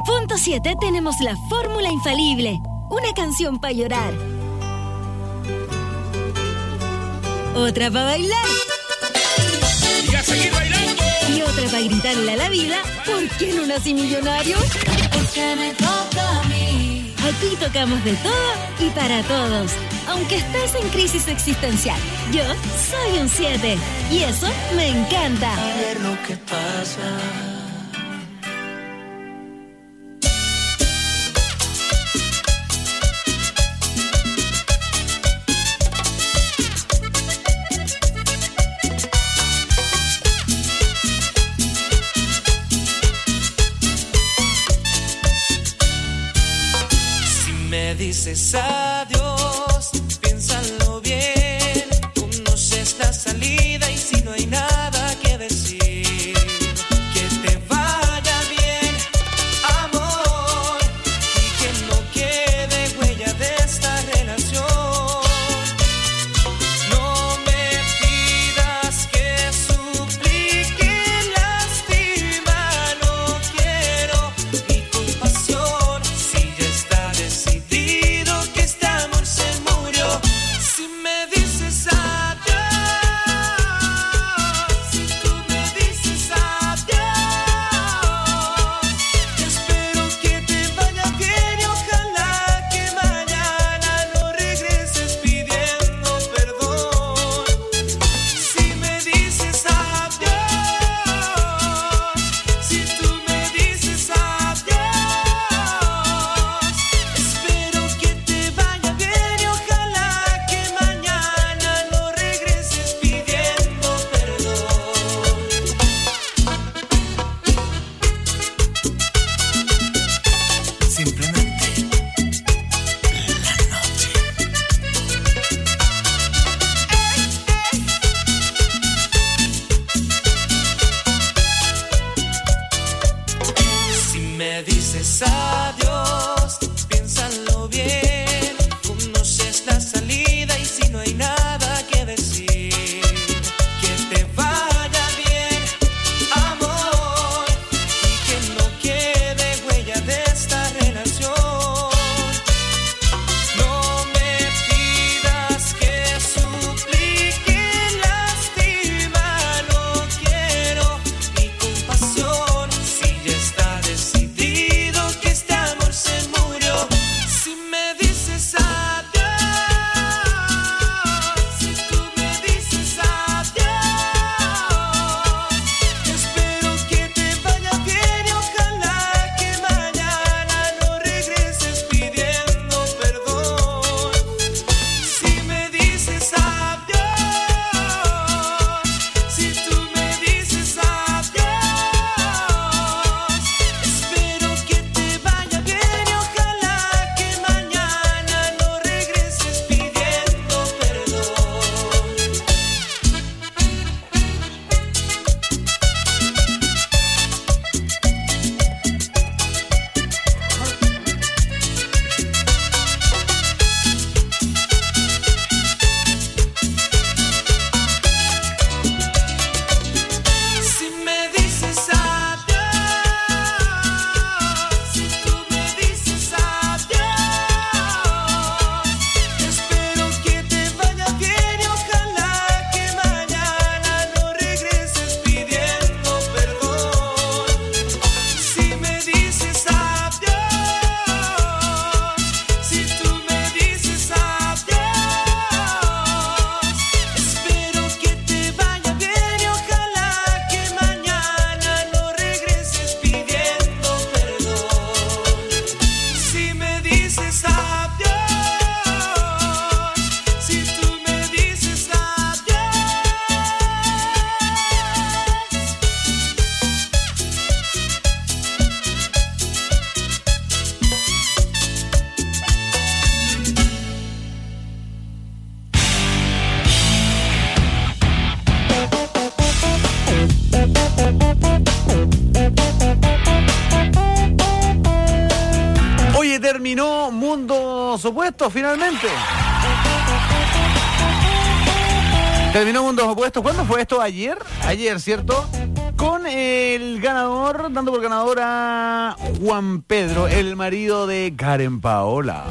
100.7 tenemos la fórmula infalible. Una canción para llorar. Otra para bailar. Y a seguir bailando. Y otra para gritarle a la vida, ¿por qué no nací millonario? Porque me toca a mí. Aquí tocamos de todo y para todos. Aunque estés en crisis existencial, yo soy un 7 y eso me encanta. A ver lo que pasa. Si me dices adiós, piénsalo bien. Conoces la salida y si no hay nada que decir, que te vaya bien, amor, y que no quede huella de esta relación. No me pidas que suplique, lástima, no quiero ni compasión. Si ya está decidido que este amor se murió. Si me dices adiós, si tú me dices adiós, espero que te vaya bien y ojalá que mañana no regreses pidiendo perdón. Si me dices adiós, si tú me dices adiós, espero que te vaya bien y ojalá que mañana no regreses pidiendo perdón. Simplemente la noche. Si me dices adiós, piénsalo bien. Conoces la salida y si no hay nada que decir, que te vaya bien, amor, y que no quede huella de esta relación. No me pidas que suplique, lástima, no quiero ni compasión. Si ya está decidido que este amor se murió. Si me dices adiós, si tú me dices adiós, espero que te vaya bien y ojalá que mañana no regreses pidiendo perdón. Si me dices adiós, si tú me dices adiós, espero que te vaya bien y ojalá que mañana no regreses pidiendo perdón. Si me dices adiós, si tú me dices adiós, espero que te vaya bien y ojalá que mañana no regreses pidiendo perdón. Si me dices adiós, si tú me dices adiós, espero que te vaya bien y ojalá que mañana no regreses pidiendo perdón. Si me dices adiós, si tú me dices Oye, terminó Mundos Opuestos finalmente. Terminó Mundos Opuestos. ¿Cuándo fue esto? ¿Ayer? Ayer, ¿cierto? con el ganador, dando por ganador a Juan Pedro, el marido de Karen Paola.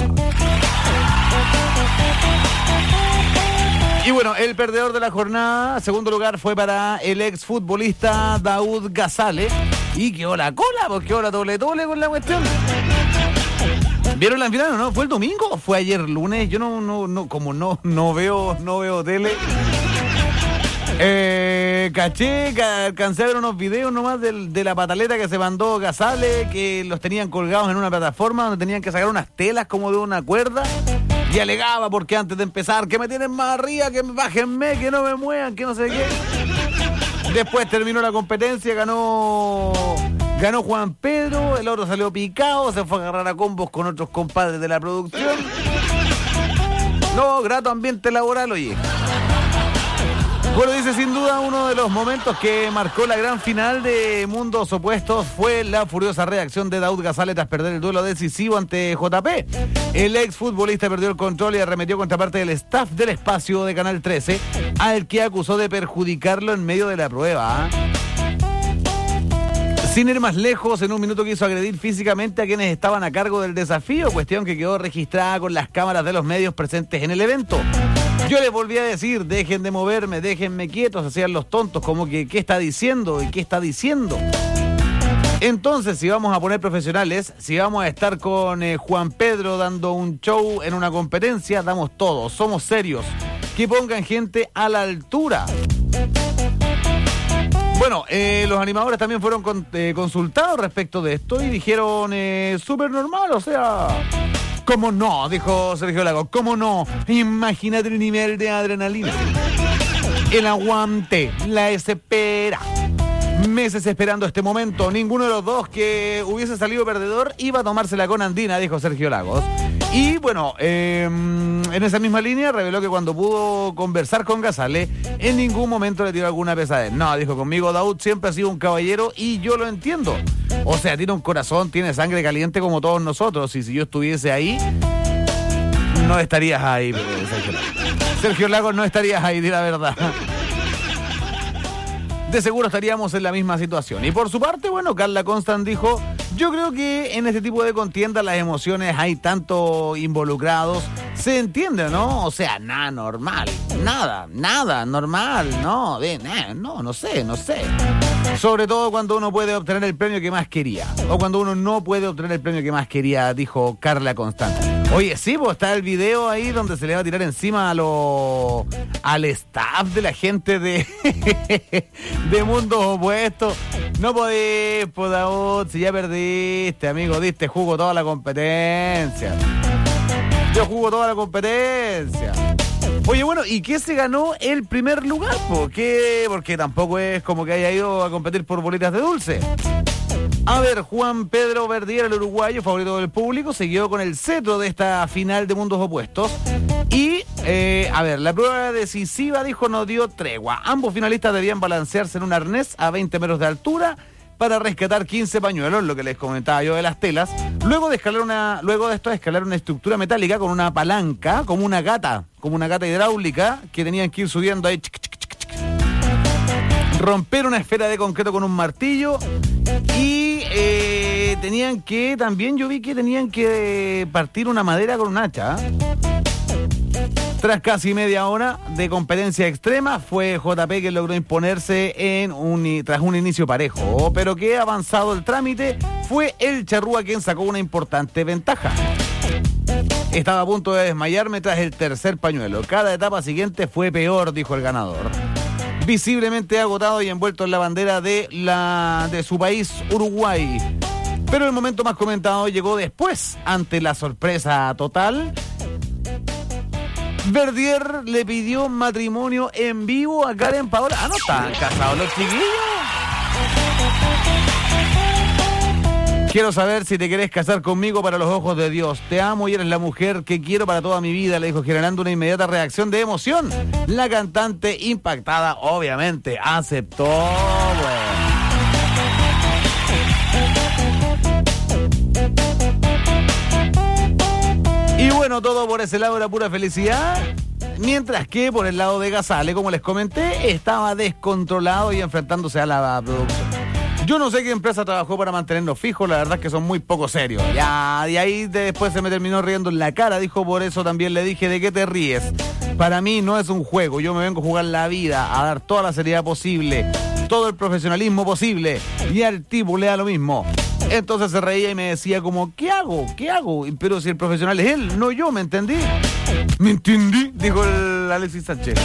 Y bueno, el perdedor de la jornada, segundo lugar, fue para el exfutbolista Daud Gazale. Y quedó la cola, porque quedó la doble con la cuestión. ¿Vieron la final o no? ¿Fue el domingo o fue ayer lunes? Yo no veo tele. Caché, alcancé a ver unos videos nomás de la pataleta que se mandó Gazale, que los tenían colgados en una plataforma donde tenían que sacar unas telas como de una cuerda. Y alegaba porque antes de empezar, que me tienen más arriba, que bájenme, que no me muevan, que no sé qué. Después terminó la competencia, ganó Juan Pedro, el otro salió picado, se fue a agarrar a combos con otros compadres de la producción. No, grato ambiente laboral, oye. Bueno, dice, sin duda uno de los momentos que marcó la gran final de Mundos Opuestos fue la furiosa reacción de Daud Gazale tras perder el duelo decisivo ante JP. El exfutbolista perdió el control y arremetió contra parte del staff del espacio de Canal 13, al que acusó de perjudicarlo en medio de la prueba. Sin ir más lejos, en un minuto quiso agredir físicamente a quienes estaban a cargo del desafío, cuestión que quedó registrada con las cámaras de los medios presentes en el evento. Yo les volví a decir, dejen de moverme, déjenme quietos, hacían los tontos, como que ¿qué está diciendo? ¿Y qué está diciendo? Entonces, si vamos a poner profesionales, si vamos a estar con Juan Pedro dando un show en una competencia, damos todo, somos serios. Que pongan gente a la altura. Bueno, los animadores también fueron consultados respecto de esto y dijeron súper normal, o sea... ¿Cómo no? Dijo Sergio Lagos. ¿Cómo no? Imagínate el nivel de adrenalina. El aguante, la espera. Meses esperando este momento. Ninguno de los dos que hubiese salido perdedor iba a tomársela con Andina, dijo Sergio Lagos. Y bueno, en esa misma línea reveló que cuando pudo conversar con Gazale, en ningún momento le tiró alguna pesadez. No, dijo, conmigo Daud siempre ha sido un caballero y yo lo entiendo. O sea, tiene un corazón, tiene sangre caliente como todos nosotros. Y si yo estuviese ahí, no estarías ahí, Sergio Lagos, no estarías ahí, di la verdad. De seguro estaríamos en la misma situación. Y por su parte, bueno, Carla Constant dijo, yo creo que en este tipo de contiendas las emociones hay tanto involucrados, se entiende, ¿no? O sea, nada normal, nada normal, no, no sé. Sobre todo cuando uno puede obtener el premio que más quería, o cuando uno no puede obtener el premio que más quería, dijo Carla Constant. Oye, sí, pues está el video ahí donde se le va a tirar encima al staff de la gente de Mundos Opuestos. No podés, pues, Daud, si ya perdiste, amigo, diste jugo toda la competencia. Yo jugo toda la competencia. Oye, bueno, ¿y qué se ganó el primer lugar? Porque tampoco es como que haya ido a competir por bolitas de dulce. A ver, Juan Pedro Verdier, el uruguayo, favorito del público, se quedó con el cetro de esta final de Mundos Opuestos. Y, la prueba decisiva, dijo, no dio tregua. Ambos finalistas debían balancearse en un arnés a 20 metros de altura para rescatar 15 pañuelos, lo que les comentaba yo de las telas. Luego de esto, escalar una estructura metálica con una palanca, como una gata hidráulica, que tenían que ir subiendo ahí. Romper una esfera de concreto con un martillo y yo vi que tenían que partir una madera con un hacha. Tras casi media hora de competencia extrema, fue JP quien logró imponerse tras un inicio parejo, pero que avanzado el trámite, fue el charrúa quien sacó una importante ventaja. Estaba a punto de desmayarme tras el tercer pañuelo. Cada etapa siguiente fue peor, dijo el ganador. Visiblemente agotado y envuelto en la bandera de su país, Uruguay. Pero el momento más comentado llegó después, ante la sorpresa total. Verdier le pidió matrimonio en vivo a Karen Paola. Ah, ¿no están casados los chiquillos? Quiero saber si te querés casar conmigo para los ojos de Dios. Te amo y eres la mujer que quiero para toda mi vida, le dijo, generando una inmediata reacción de emoción. La cantante, impactada, obviamente, aceptó, Y bueno, todo por ese lado era pura felicidad. Mientras que por el lado de Gasale, como les comenté, estaba descontrolado y enfrentándose a la producción. Yo no sé qué empresa trabajó para mantenernos fijos, la verdad es que son muy poco serios. Ya, y ahí después se me terminó riendo en la cara, dijo, por eso también le dije, ¿de qué te ríes? Para mí no es un juego, yo me vengo a jugar la vida, a dar toda la seriedad posible, todo el profesionalismo posible, y al tipo le da lo mismo. Entonces se reía y me decía como, ¿qué hago? ¿Qué hago? Pero si el profesional es él, no yo, ¿me entendí? ¿Me entendí? Dijo el Alexis Sánchez.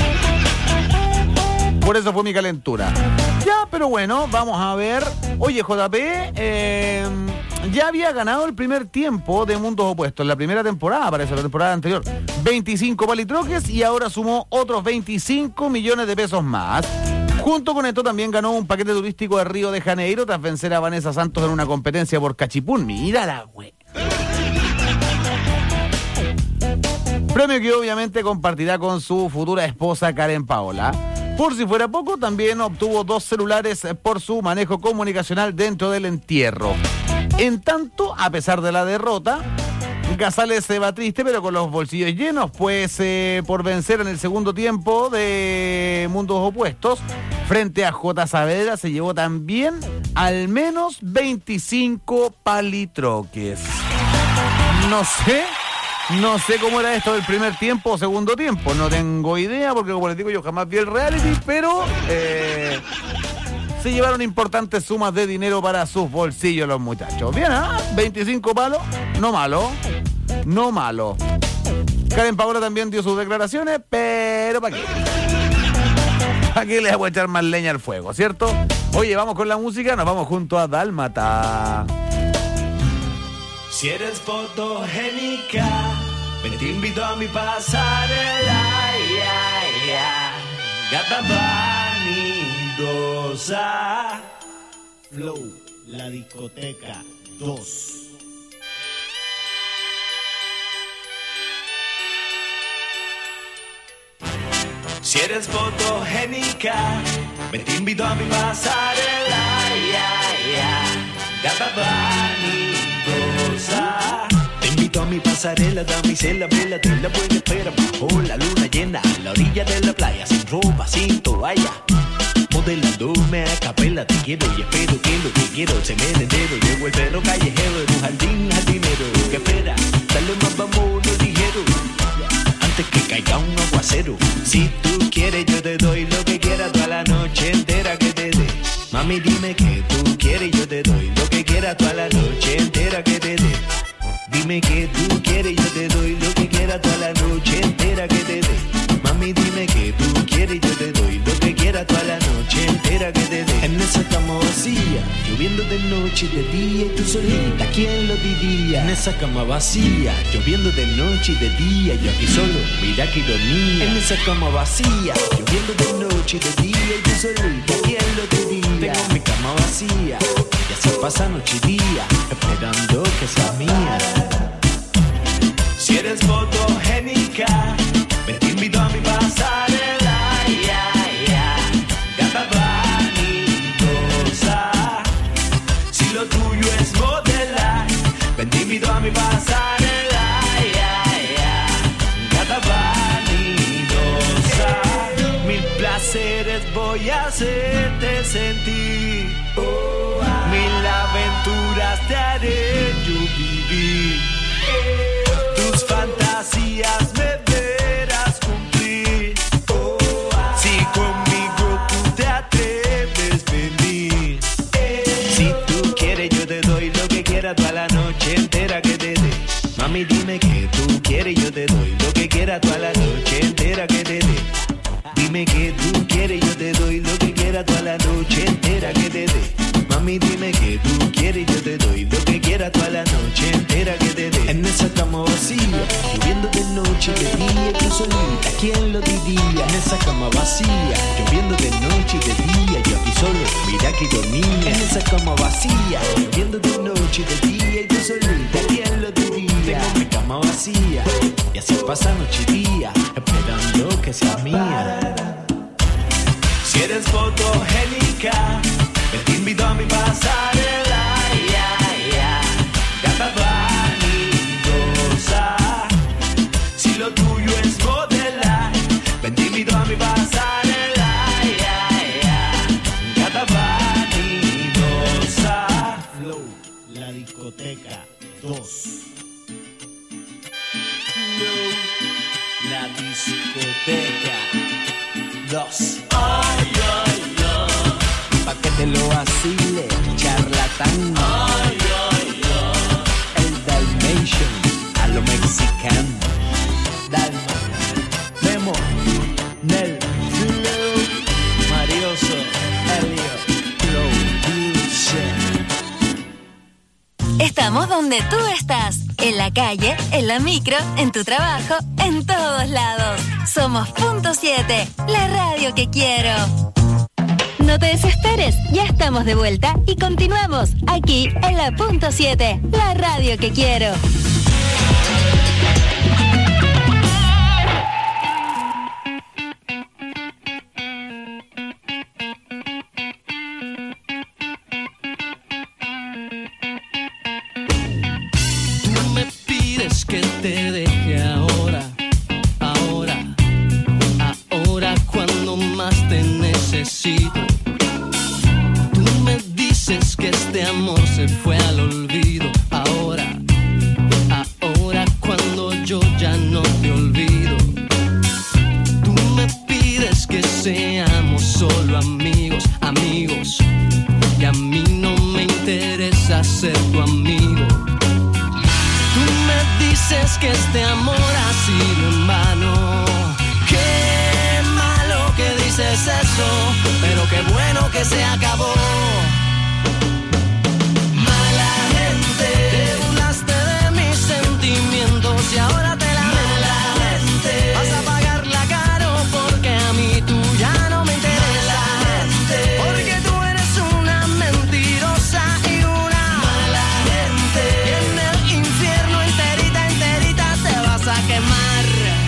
Por eso fue mi calentura. Ya, pero bueno, vamos a ver. Oye, JP, ya había ganado el primer tiempo de Mundos Opuestos, la primera temporada, parece, la temporada anterior. 25 palitroques y ahora sumó otros 25 millones de pesos más. Junto con esto también ganó un paquete turístico de Río de Janeiro tras vencer a Vanessa Santos en una competencia por cachipún. Mira la güey. Premio que obviamente compartirá con su futura esposa Karen Paola. Por si fuera poco, también obtuvo 2 celulares por su manejo comunicacional dentro del entierro. En tanto, a pesar de la derrota, Gasale se va triste, pero con los bolsillos llenos, pues por vencer en el segundo tiempo de Mundos Opuestos, frente a J. Saavedra, se llevó también al menos 25 palitroques. No sé cómo era esto del primer tiempo o segundo tiempo, no tengo idea, porque como les digo, yo jamás vi el reality, pero se llevaron importantes sumas de dinero para sus bolsillos los muchachos. Bien, 25 palos, no malo. Karen Paola también dio sus declaraciones, pero ¿para qué? ¿Para qué les voy a echar más leña al fuego, cierto? Oye, vamos con la música, nos vamos junto a Dálmata. Si eres fotogénica, ven te invito a mi pasarela, gata vanidosa. Flow, la discoteca 2. Si eres fotogénica, ven te invito a mi pasarela, gata vanidosa. Te invito a mi pasarela, damisela, vela de la buena espera, bajo la luna llena, a la orilla de la playa, sin ropa, sin toalla. Modelándome a capela, te quiero y espero que lo que quiero se me entero. Llego el perro callejero en un jardinero. ¿Qué espera? Dale más, vámonos ligero, antes que caiga un aguacero. Si tú quieres yo te doy lo que quieras toda la noche entera que te dé. Mami dime que tú quieres yo te doy lo que quieras toda la noche entera que te dé. Dime que tú quieres yo te doy lo que quieras toda la noche entera que te dé. Mami dime que tú quieres yo te doy lo que quieras toda la noche entera que te dé. En esa cama vacía, lloviendo de noche y de día y tú solita, ¿quién lo diría? En esa cama vacía, lloviendo de noche y de día, yo aquí solo, mira qué ironía. En esa cama vacía, lloviendo de noche y de día y tú solita, ¿quién lo diría? Tengo mi cama vacía y así pasa noche y día, esperando que sea mía. Si eres fotogénica, ven te invito a mi pasarela, gata vanidosa. Si lo tuyo es modelar, ven te invito a mi pasarela, gata vanidosa. Mil placeres voy a hacerte sentir, mil aventuras te haré yo vivir. Tus fantasías me verás cumplir, si conmigo tú te atreves venir. Si tú quieres yo te doy lo que quieras toda la noche entera que te dé. Mami dime que tú quieres yo te doy lo que quieras toda la noche entera que te dé. Dime que tú quieres yo te doy lo que quieras toda la noche entera que te dé. Mami dime que tú quieres yo te doy lo que quieras toda la noche entera que te dé. En esa cama vacía, lloviendo de noche y de día, tú solita, ¿quién lo diría? En esa cama vacía, lloviendo de noche y de día, yo aquí solo, mira qué ironía. En esa cama vacía, lloviendo de noche y de día, y tú solita, ¿quién lo diría? Tengo mi cama vacía y así pasa noche y día, esperando que sea mía. Si eres fotogénica, ven te invito a mi pasarela, gata vanidosa. Si lo tuyo es modelar, discoteca 2. La discoteca 2. Ay, ay, ay. Pa' que te lo vacile, charlatán. Ay, ay, ay. El Dalmatian, a lo mexicano. Dalma, Memo, Nel, Flow, Marioso, Elio, Production. Estamos donde tú estás, en la calle, en la micro, en tu trabajo, en todos lados. Somos Punto 7, la radio que quiero. No te desesperes, ya estamos de vuelta y continuamos aquí en la Punto 7, la radio que quiero. Que te deje ahora cuando más te necesito. Tú me dices que este amor se fue al olvido. Ahora cuando yo ya no te olvido. Tú me pides que seamos solo amigos. Y a mí no me interesa ser tu amigo. Dices que este amor ha sido en vano. Qué malo que dices eso, pero qué bueno que se acabó. Mala gente, te burlaste de mis sentimientos y ahora te la mala gente. Vas a pagarla caro porque a mí tú ya no me interesa. Porque tú eres una mentirosa y una mala gente. Y en el infierno a quemar.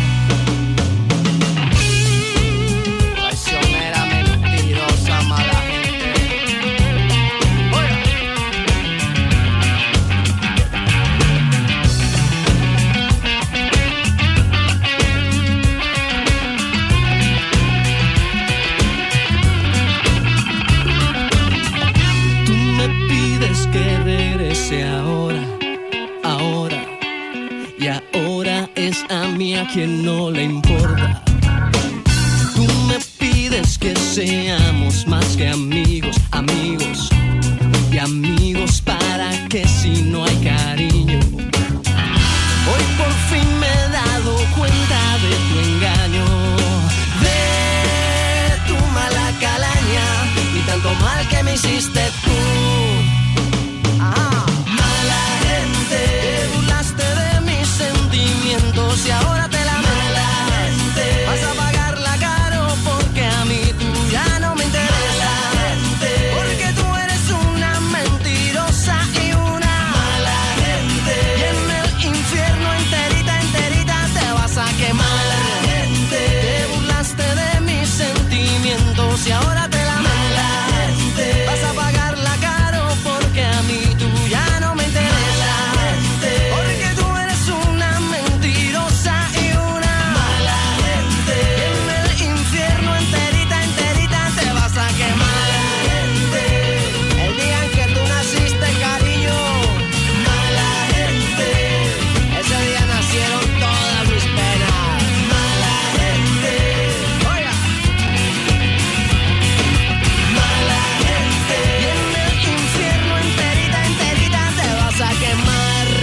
Traicionera, mentirosa, mala gente. Oiga. Tú me pides que regrese ahora. Y ahora es a mí a quien no le importa. Tú me pides que seamos más que amigos. Y amigos para que si no hay cariño. Hoy por fin me he dado cuenta de tu engaño, de tu mala calaña y tanto mal que me hiciste tú. Mala gente, te burlaste de mis sentimientos y ahora te la mala gente. Vas a pagarla caro porque a mí tú ya no me interesa. Porque tú eres una mentirosa y una mala gente. Y en el infierno enterita te vas a quemar. Te burlaste de mis sentimientos y ahora te la mala gente. Vas a pagarla caro porque a mí tú ya no me interesa. Porque tú eres una mentirosa y una mala gente. Y en el infierno enterita te vas a quemar. El día en que tú naciste, cariño, mala gente. Ese día nacieron todas mis penas. Mala gente. Oiga. Mala gente. Y en el infierno enterita te vas a quemar.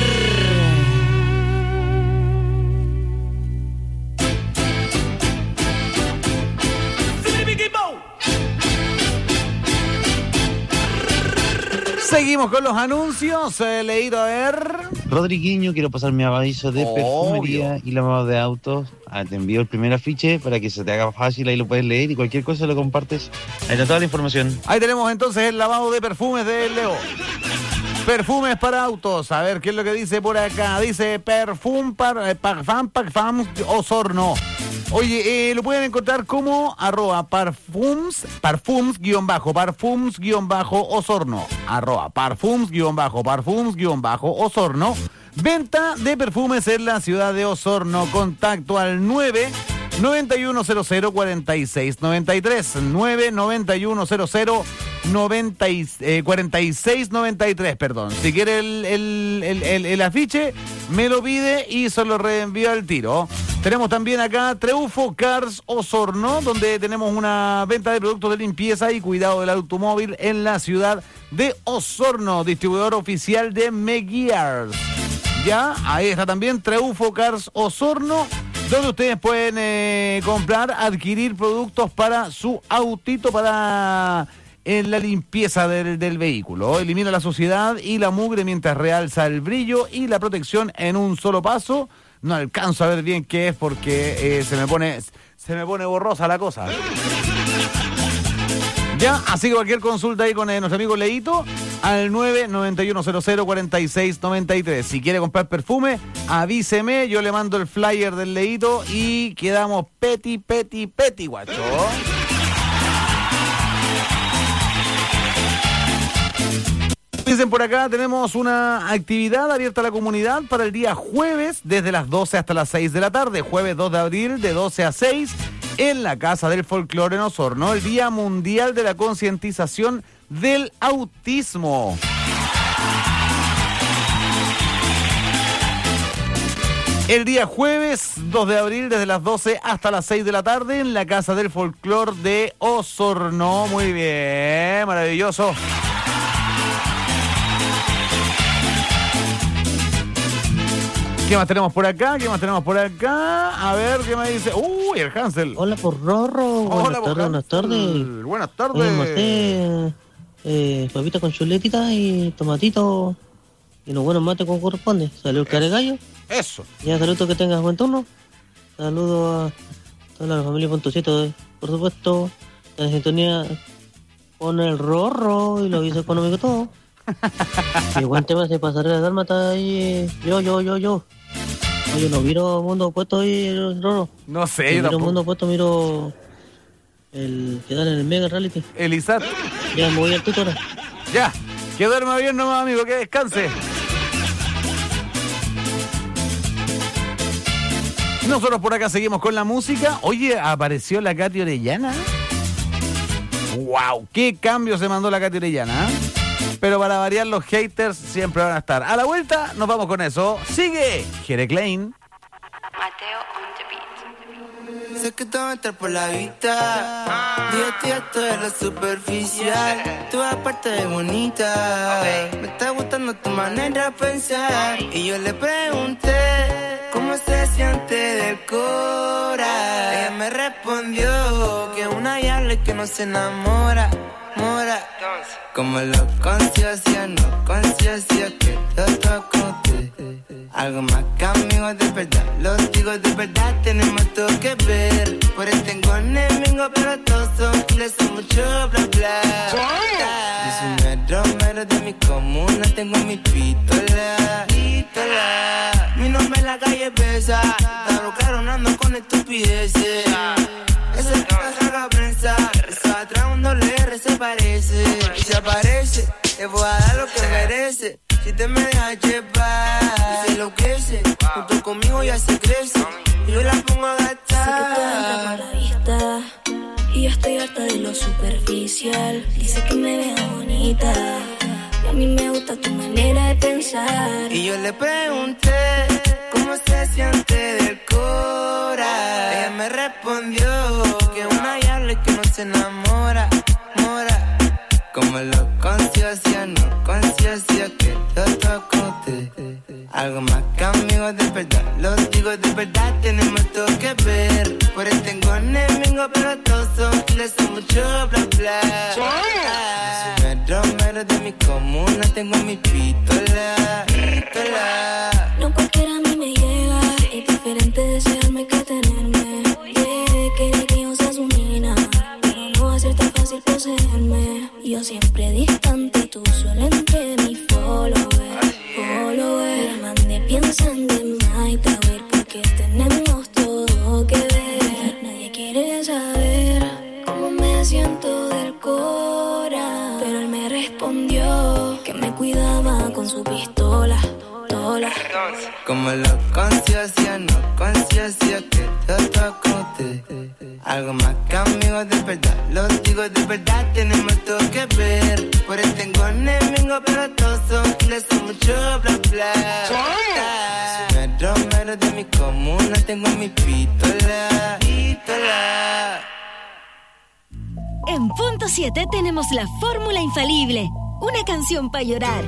Seguimos con los anuncios. Leído a ver. Rodriguinho, quiero pasar mi aviso de perfumería y lavado de autos. Te envío el primer afiche para que se te haga fácil, ahí lo puedes leer y cualquier cosa lo compartes. Ahí está toda la información. Ahí tenemos entonces el lavado de perfumes de Leo. Perfumes para autos. A ver, ¿qué es lo que dice por acá? Dice Parfum Osorno. Oye, lo pueden encontrar como @parfums_Osorno. @parfums_Osorno. Venta de perfumes en la ciudad de Osorno. Contacto al 991004693. 991004693. 4693, perdón. Si quiere el afiche, me lo pide y se lo reenvío al tiro. Tenemos también acá Treufo Cars Osorno, donde tenemos una venta de productos de limpieza y cuidado del automóvil en la ciudad de Osorno, distribuidor oficial de Meguiars. Ya, ahí está también Treufo Cars Osorno, donde ustedes pueden comprar, adquirir productos para su autito, para en la limpieza del vehículo. Elimina la suciedad y la mugre mientras realza el brillo y la protección en un solo paso. No alcanzo a ver bien qué es porque se me pone borrosa la cosa. Ya, así que cualquier consulta ahí con nuestro amigo Leito al 991004693. Si quiere comprar perfume, avíseme, yo le mando el flyer del Leito y quedamos peti, guacho. Dicen por acá, tenemos una actividad abierta a la comunidad para el día jueves, desde las 12 hasta las 6 de la tarde, jueves 2 de abril, de 12 a 6, en la Casa del Folclore en Osorno, el Día Mundial de la Concientización del Autismo. El día jueves 2 de abril, desde las 12 hasta las 6 de la tarde, en la Casa del Folclore de Osorno. Muy bien, maravilloso. ¿Qué más tenemos por acá? A ver, ¿qué me dice? ¡Uy, el Hansel! Hola, por Rorro. Hola, Buenas tardes. Buenas tardes. Papita con chuletita y tomatito y los buenos mates como corresponde. Saludos, caregallo. Eso. Ya, saludos, que tengas buen turno. Saludos a toda la familia Punto 7, por supuesto. Está en sintonía con el Rorro y lo aviso económico todo. Y buen tema se pasará de dálmata ahí. Yo. Oye, no miro Mundo Opuesto ahí, Rorro. No sé, yo miro tampoco. Mundo Opuesto, miro el que dan en el Mega Reality. El Isat. Ya me voy al tutor. Ya, que duerma bien nomás, amigo, que descanse. Nosotros por acá seguimos con la música. Oye, apareció la Katy Orellana. ¡Wow! ¡Qué cambio se mandó la Katy Orellana! Pero para variar, los haters siempre van a estar. A la vuelta nos vamos con eso. ¡Sigue! Jere Klein. Mateo on the beat. Sé que te va a entrar por la vista. Día esto es lo superficial. Tú aparte de bonita. Me está gustando tu manera de pensar. Y yo le pregunté cómo se siente del cora. Ella me respondió que una diabla y que no se enamora. Como lo conciencia, no conciencia, que yo toco usted. Algo más que amigos de verdad, los digo de verdad, tenemos todo que ver. Por eso tengo enemigos, pero todos son giles, son mucho bla bla. Yo soy mero de mi comuna, tengo mi pistola. Mi nombre en la calle pesa, está claro, no ando con estupideces. Esa es la saga prensa, esa atrás un doble R se parece. Y se aparece, te voy a dar lo que merece. Si te me dejas llevar, y se enloquece. Junto conmigo ya se crece, y yo la pongo a gastar. Sé que te entra por la vista, y yo estoy harta de lo superficial. Dice que me veo bonita, y a mí me gusta tu manera de pensar. Y yo le pregunté cómo se siente del cora. Ella me respondió que una diabla y que no se enamora. Como lo conciencia, no conciencia, que yo toco usted. Algo más que amigos de verdad, los digo de verdad, tenemos todo que ver. Por eso tengo enemigos, pero todos son giles, son mucho bla bla. Yo soy mero de mi comuna, tengo mi pistola. No cualquiera a mí me llega, es diferente desearme que tenerme. Quiere que yo sea su mina, pero no va a ser tan fácil poseerme. Yo siempre distante, tú solo entre mis followers. Pero mandé pensando en Night a ver, porque tenemos todo que ver. Nadie quiere saber cómo me siento del cora, pero él me respondió que me cuidaba con su pistola. sola. Como lo conciencia, no conciencia que todo con usted. Algo más que amigos de verdad, lo digo de verdad, tenemos todo que ver. Por eso tengo enemigos, pero todos son les son mucho bla bla. Mero de mi comuna, tengo mi pistola. En Punto 7 tenemos la fórmula infalible. Una canción para llorar.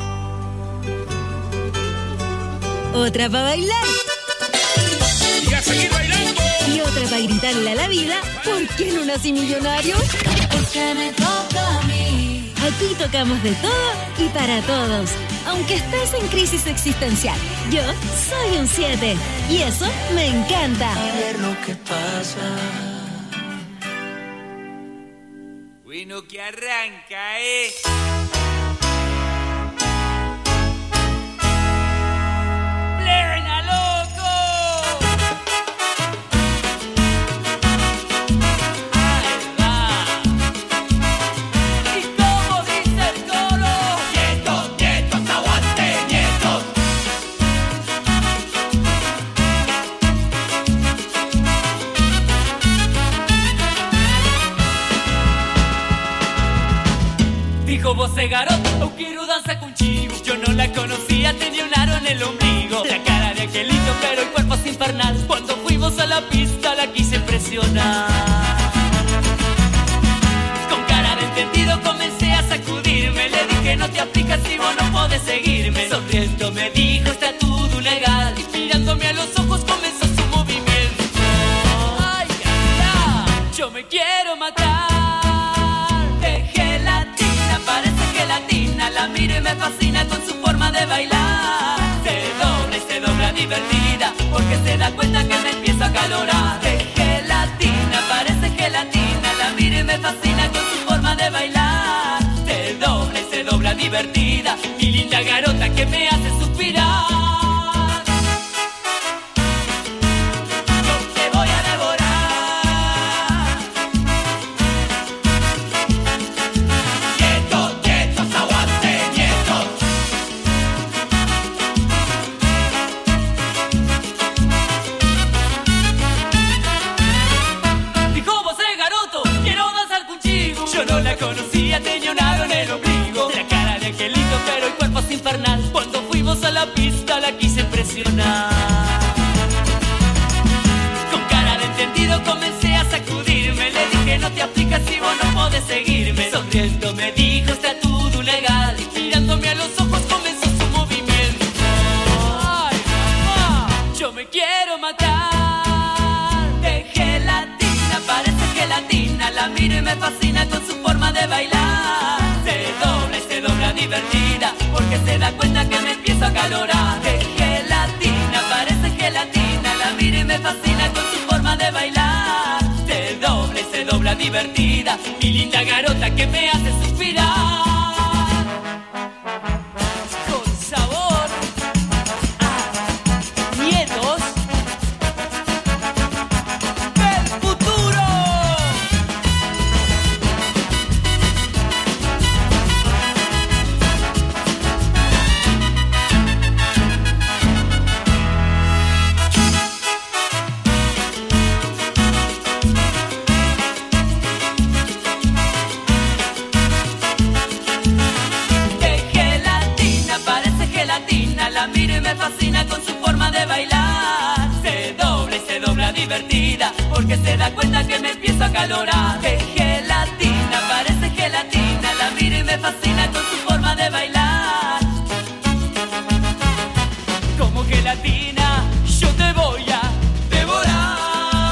Otra para bailar. Y a seguir bailando. Y otra para gritarle a la vida, ¿por qué no nací millonario? Porque me toca a mí. Aquí tocamos de todo y para todos. Aunque estés en crisis existencial, yo soy un 7. Y eso me encanta. A ver lo que pasa. Bueno, que arranca, ¡Plena, loco! Ahí va. ¿Y cómo dice el coro? Nietos, aguante, nietos. Dijo voce garoto, eu quiero danza con chivo. Yo no la conocía, tenía un aro en el ombligo. La cara de angelito, pero el cuerpo es infernal. Cuando fuimos a la pista la quise impresionar. Con cara de entendido comencé a sacudirme. Le dije no te aplicas si vos no podés seguirme. Sonriendo me dijo está todo legal. Y mirándome a los ojos comenzó su movimiento. Ay, ay, ay, yo me quiero matar. Parece que latina, la miro y me fascina con su forma de bailar. Se dobla divertida, porque se da cuenta que me empiezo a calorar. De gelatina, parece gelatina, la miro y me fascina con su forma de bailar. Se dobla divertida, mi linda garota que me hace suspirar. Yo te voy a devorar. Yo no la conocía, tenía un aro en el ombligo. La cara de angelito, pero el cuerpo es infernal. Cuando fuimos a la pista la quise impresionar. Con cara de entendido comencé a sacudirme. Le dije no te aplicas si vos no podés seguirme. Sonriendo me dijo está todo legal. Y mirándome a los ojos comenzó su movimiento. Ay, mamá, yo me quiero matar. De gelatina, parece gelatina, la miro y me fascina con su forma de bailar. Se dobla divertida, porque se da cuenta que me empiezo a calorar. De gelatina, parece gelatina, la miro y me fascina con su forma de bailar. Se dobla divertida, mi linda garota que me hace suspirar. Con sabor a nietos del futuro. La miro y me fascina con su forma de bailar. Se dobla divertida, porque se da cuenta que me empiezo a calorar. De gelatina, parece gelatina, la miro y me fascina con su forma de bailar. Como gelatina, yo te voy a devorar.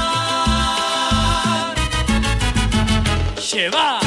Lleva.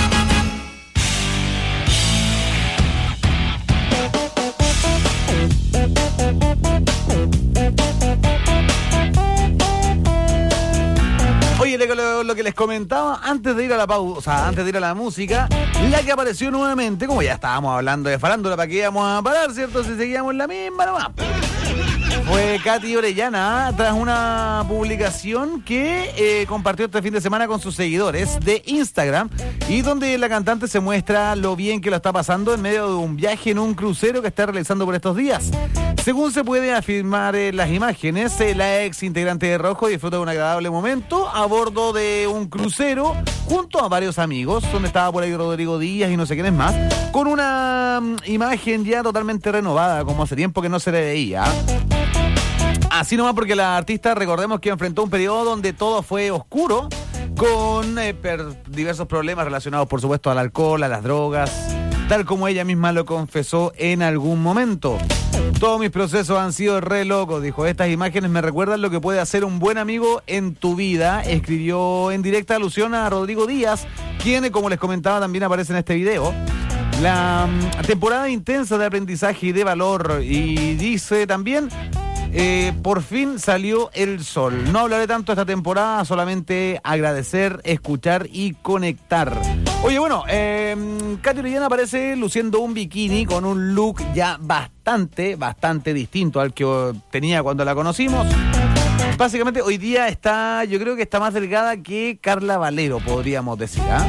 Oye, lo que les comentaba antes de ir a la pausa, antes de ir a la música, la que apareció nuevamente, como ya estábamos hablando de farándula, ¿para qué íbamos a parar, cierto? Si seguíamos en la misma nomás. Fue Katy Orellana tras una publicación que compartió este fin de semana con sus seguidores de Instagram y donde la cantante se muestra lo bien que lo está pasando en medio de un viaje en un crucero que está realizando por estos días. Según se puede afirmar en las imágenes, la ex integrante de Rojo disfruta de un agradable momento a bordo de un crucero junto a varios amigos, donde estaba por ahí Rodrigo Díaz y no sé quiénes más, con una imagen ya totalmente renovada, como hace tiempo que no se le veía. Así nomás porque la artista, recordemos que enfrentó un periodo donde todo fue oscuro, con diversos problemas relacionados, por supuesto, al alcohol, a las drogas, tal como ella misma lo confesó en algún momento. Todos mis procesos han sido re locos, dijo. Estas imágenes me recuerdan lo que puede hacer un buen amigo en tu vida, escribió en directa alusión a Rodrigo Díaz, quien, como les comentaba, también aparece en este video. La temporada intensa de aprendizaje y de valor, y dice también... por fin salió el sol. No hablaré tanto esta temporada, solamente agradecer, escuchar y conectar. Oye, bueno, Katy Orellana aparece luciendo un bikini con un look ya bastante distinto al que tenía cuando la conocimos. Básicamente hoy día yo creo que está más delgada que Carla Valero, podríamos decir, ¿ah?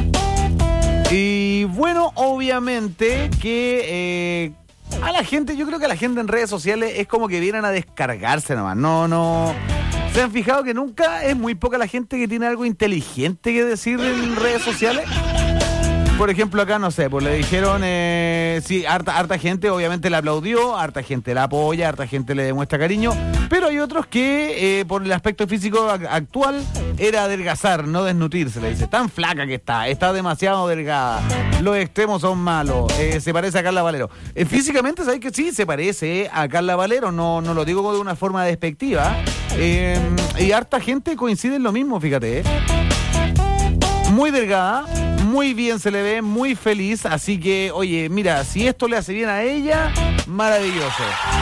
Y bueno, obviamente que... a la gente, yo creo que a la gente en redes sociales es como que vienen a descargarse nomás. No. ¿Se han fijado que nunca es muy poca la gente que tiene algo inteligente que decir en redes sociales? Por ejemplo, acá, no sé, pues le dijeron, sí, harta gente obviamente la aplaudió, harta gente la apoya, harta gente le demuestra cariño, pero hay otros que por el aspecto físico actual era adelgazar, no desnutrirse, le dice. Tan flaca que está demasiado delgada, los extremos son malos, se parece a Carla Valero. Físicamente, ¿sabes que sí? Se parece a Carla Valero, no lo digo de una forma despectiva, y harta gente coincide en lo mismo, fíjate, muy delgada, muy bien se le ve, muy feliz, así que, oye, mira, si esto le hace bien a ella, maravilloso.